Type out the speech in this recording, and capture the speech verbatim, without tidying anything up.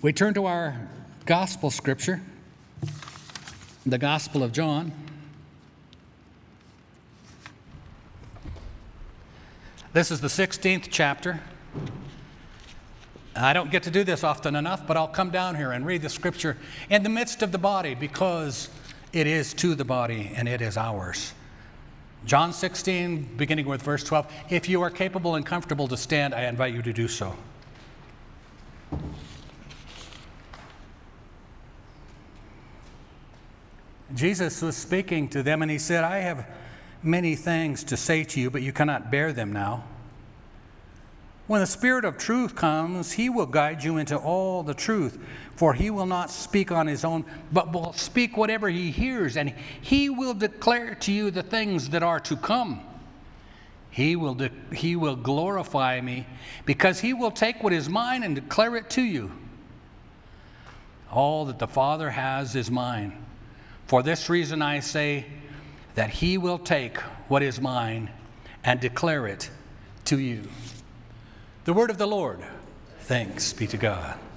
We turn to our gospel scripture, the Gospel of John. This is the sixteenth chapter. I don't get to do this often enough, but I'll come down here and read the scripture in the midst of the body because it is to the body and it is ours. John sixteen, beginning with verse twelve. If you are capable and comfortable to stand, I invite you to do so. Jesus was speaking to them and he said, I have many things to say to you, but you cannot bear them now. When the Spirit of truth comes, he will guide you into all the truth, for he will not speak on his own, but will speak whatever he hears, and he will declare to you the things that are to come. He will, de- he will glorify me, because he will take what is mine and declare it to you. All that the Father has is mine. For this reason I say that he will take what is mine and declare it to you. The word of the Lord. Thanks be to God.